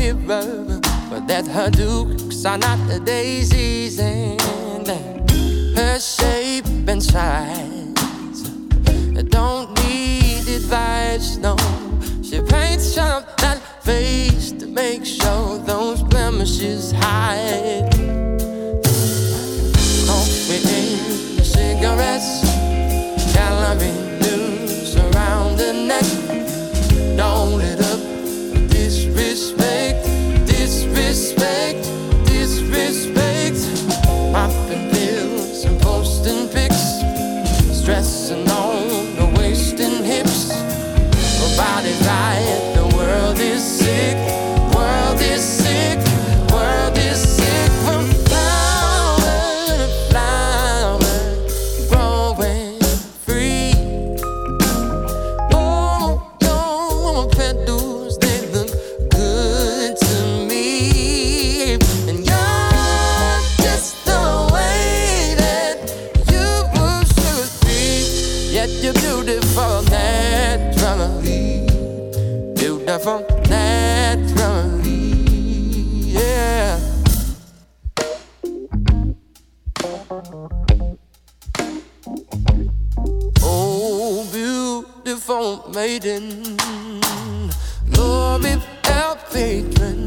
mirror, but that her dukes are not the daisies, and her shape and size don't need advice, no. She paints up that face to make sure those blemishes hide. Coffee, cigarettes, calorie news around the neck. Don't let up disrespect, disrespect, disrespect. Popping pills and posting pics, stressing on the waist and hips. Her body's right, the world is sick, world is sick, world is sick. From flower to flower, growing free. Oh, your petals, they look good to me. And you're just the way that you should be. Yet you're beautiful naturally, beautiful naturally, yeah. Oh, beautiful maiden, glory without patron,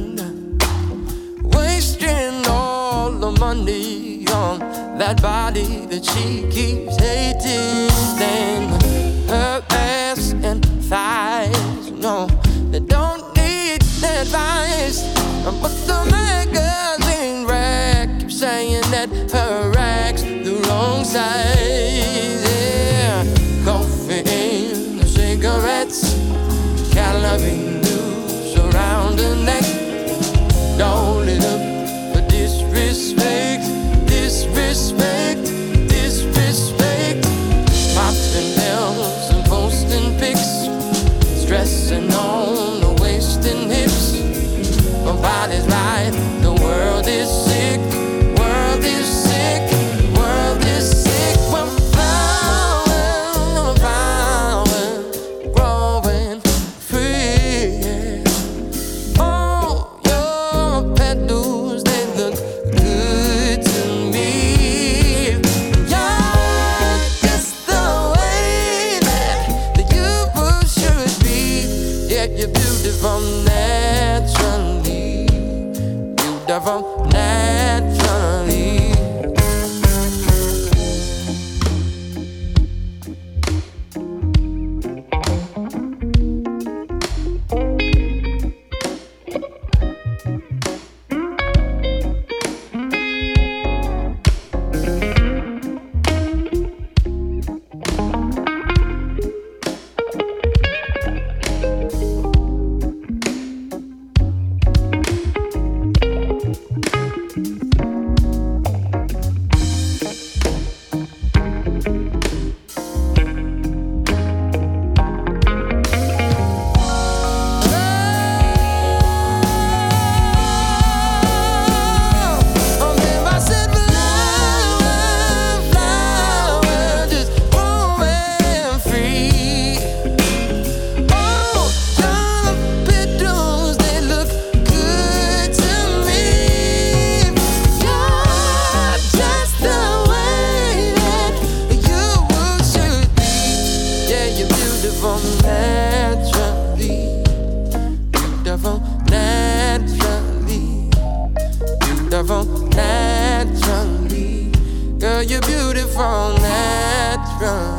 wasting all the money on that body that she keeps hating. Then her ass and thighs, no, they don't need advice. But the magazine rack keeps saying that her rack's the wrong size, yeah. Coffee and cigarettes, calorie news around the neck. Don't let up for disrespect, disrespect, disrespect. Popping pills and posting pics, stressing on the waist and hips. My body's right, the world is sick, world is sick, world is sick. We're flower, flower, growing free. Oh, your petals, they look good to me. You're just the way that you should be. Yeah, you're beautiful naturally, beautiful naturally. Naturally, girl, you're beautiful naturally.